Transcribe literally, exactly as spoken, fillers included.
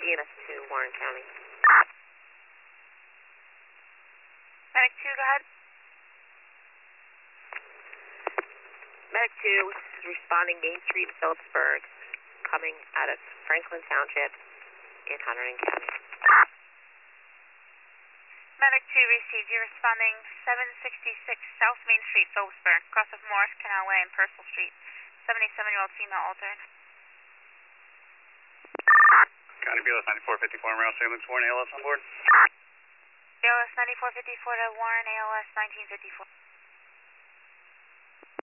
E M S two, Warren County. Medic two, go ahead. Medic two is responding Main Street, Phillipsburg, coming out of Franklin Township in Hunterdon County. Medic two received. You're responding seven sixty-six South Main Street, Phillipsburg, cross of Morris Canal Way and Purcell Street. seventy-seven-year-old female altered. County B L S ninety-four fifty-four, Maryland Ambulance Warren, A L S on board. B L S ninety-four fifty-four to Warren, A L S nineteen fifty-four.